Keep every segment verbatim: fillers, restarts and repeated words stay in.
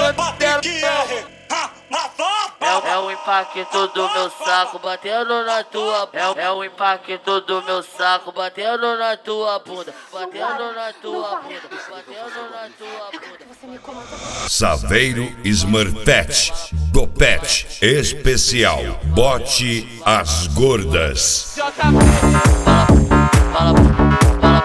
amante dela. É, é o impacto do meu saco batendo na tua. É, é o impacto do meu saco batendo na tua bunda. Batendo na tua bunda. Batendo na tua bunda. Saveiro Smurfette do Pet especial. Bote as gordas. Fala, fala, fala.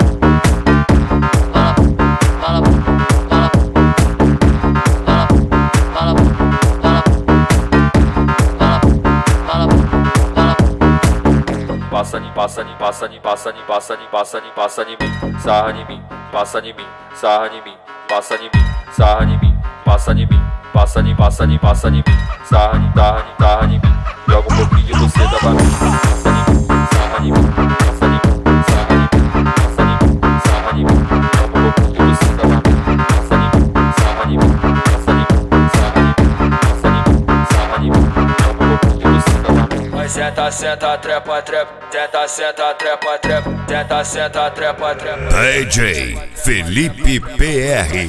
Passa em passa em passa em passa em passa em passa em passa em mim, sarra em mim, passa em mim, sarra em mim, passa em mim, sarra em mim, passa em mim, passa em passa em passa em mim, sarra em tarra em tarra em mim, joga um pouquinho de você da pra mim, passa em mim, sarra em mim, passa em mim, sarra em mim, passa em mim, sarra em mim, joga um pouquinho de você da pra mim, passa em mim, sarra em mim, passa em mim, sarra em mim, passa em mim, sarra em mim, joga um pouquinho de você da pra mim. Vai senta, senta, trepa, trepa, senta, senta, trepa, trepa, senta, senta, trepa, trepa. D J Felipe P R.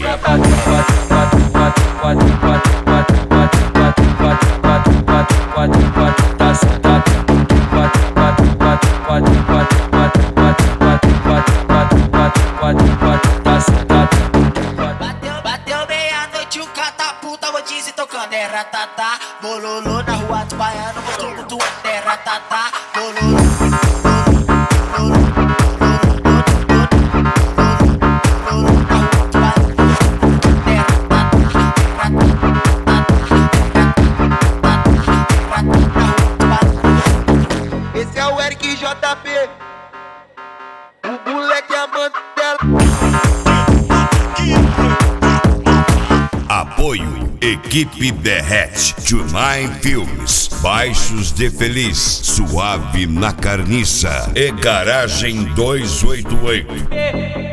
Bateu meia-noite, o catapulta, vou dizer tocando. É ratatá, bololô na rua dos baianos, mostrou muito é ratatá, bololô. Esse é o Eric J P, o moleque amante dela. Apoio Equipe Derrete, Tunai Filmes, Baixos de Feliz, Suave na Carniça e Garagem duzentos e oitenta e oito.